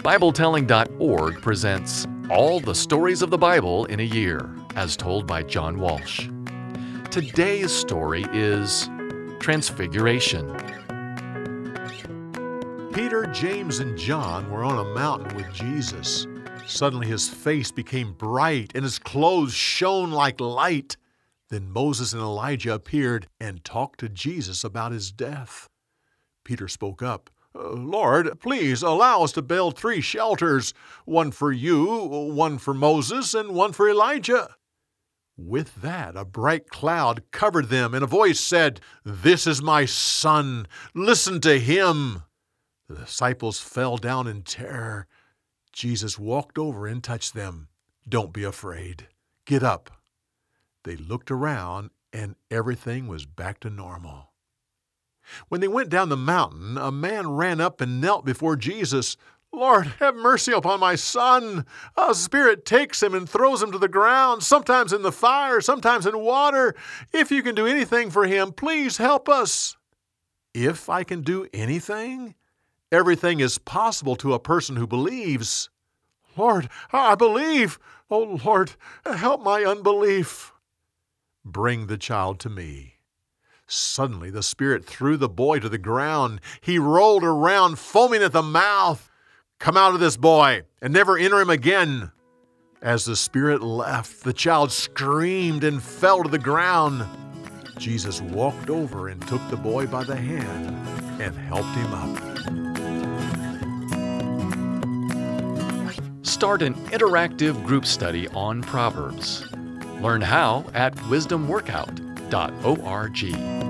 BibleTelling.org presents All the Stories of the Bible in a Year, as told by John Walsh. Today's story is Transfiguration. Peter, James, and John were on a mountain with Jesus. Suddenly his face became bright and his clothes shone like light. Then Moses and Elijah appeared and talked to Jesus about his death. Peter spoke up, "Lord, please allow us to build 3 shelters, one for you, one for Moses, and one for Elijah." With that, a bright cloud covered them, and a voice said, "This is my son. Listen to him." The disciples fell down in terror. Jesus walked over and touched them. "Don't be afraid. Get up." They looked around, and everything was back to normal. When they went down the mountain, a man ran up and knelt before Jesus. "Lord, have mercy upon my son. A spirit takes him and throws him to the ground, sometimes in the fire, sometimes in water. If you can do anything for him, please help us." If I can do anything? Everything is possible to a person who believes. "Lord, I believe. Oh, Lord, help my unbelief." "Bring the child to me." Suddenly the Spirit threw the boy to the ground. He rolled around, foaming at the mouth. "Come out of this boy and never enter him again." As the Spirit left, the child screamed and fell to the ground. Jesus walked over and took the boy by the hand and helped him up. Start an interactive group study on Proverbs. Learn how at wisdomworkout.org.